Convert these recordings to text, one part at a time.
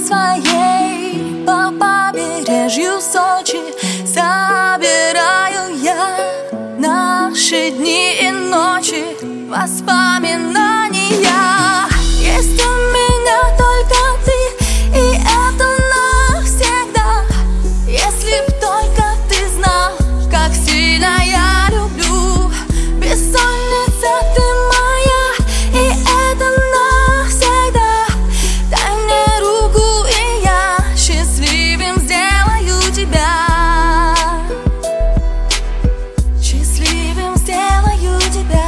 своей по побережью Сочи собираю я наши дни и ночи, воспоминания. Есть у меня только ты, и это навсегда. Если б только ты знал, как сильно я люблю. Бессонница ты моя, и это навсегда. Дай мне руку, и я счастливым сделаю тебя. Счастливым сделаю тебя.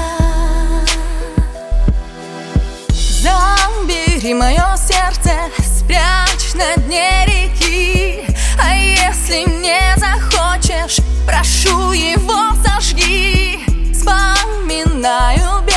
Забери мое сердце, спрячь на дне реки. А если не захочешь, прошу его сожги. Вспоминаю